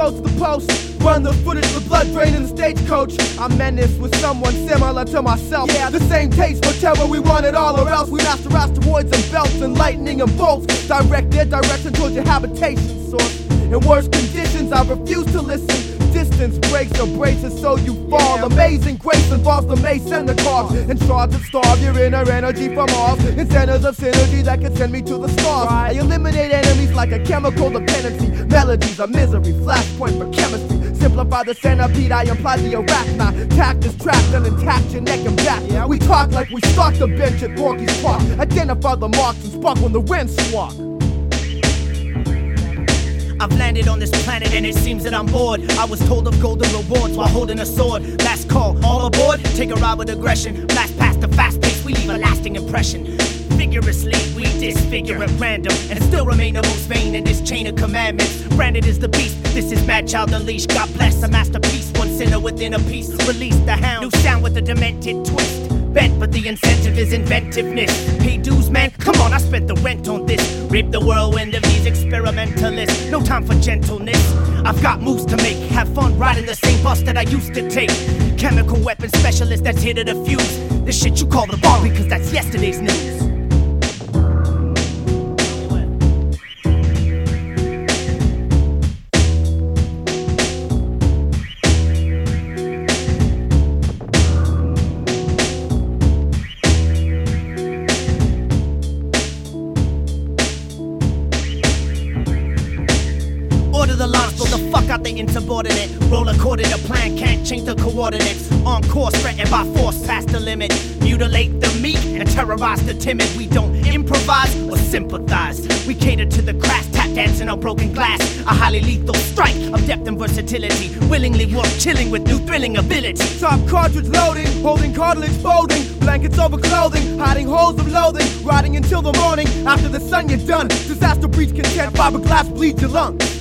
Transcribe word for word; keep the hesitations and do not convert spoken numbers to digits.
close to the post. Run the footage with blood drain in the stagecoach. I'm menaced with someone similar to myself. Yeah, the same taste for terror, we want it all, or else we master asteroids and belts and lightning and bolts. Direct their direction towards your habitation source. In worse conditions, I refuse to listen. Distance breaks or braces so you fall. Yeah. Amazing grace involves the mace and the cards. And tries to starve your inner energy from off. In centers of synergy that can send me to the stars. Right. I eliminate enemies like a chemical dependency. Melodies of misery, flashpoint for chemistry. Simplify the centipede, I imply the arachnide. Tact is trapped and intact, your neck and back. Yeah. We talk like we start the bench at Porky's Park. Identify the marks and spark when the winds swap. I've landed on this planet and it seems that I'm bored. I was told of golden rewards while holding a sword. Last call, all aboard, take a ride with aggression. Blast past the fast pace, we leave a lasting impression. Vigorously, we disfigure at random and still remain the most vain in this chain of commandments. Branded is the beast, this is Mad Child Unleashed. God bless, a masterpiece, one sinner within a piece. Release the hound, new sound with a demented twist. Bent, but the incentive is inventiveness. Pay dues, man, come on, I spent the rent on this. Reap the whirlwind of these experimentalists. No time for gentleness, I've got moves to make. Have fun riding the same bus that I used to take. Chemical weapon specialist that's here to defuse the shit you call the bar because that's yesterday's news. The lines, blow the fuck out the insubordinate. Roll according to plan, can't change the coordinates. On course, threatened by force, past the limit. Mutilate the meek and terrorize the timid. We don't improvise or sympathize. We cater to the crass, tap dancing on broken glass. A highly lethal strike of depth and versatility. Willingly warp, chilling with new thrilling ability. Top cartridge loading, holding cartilage folding. Blankets over clothing, hiding holes of loathing. Riding until the morning, after the sun you're done. Disaster breach content, fiberglass bleeds your lungs.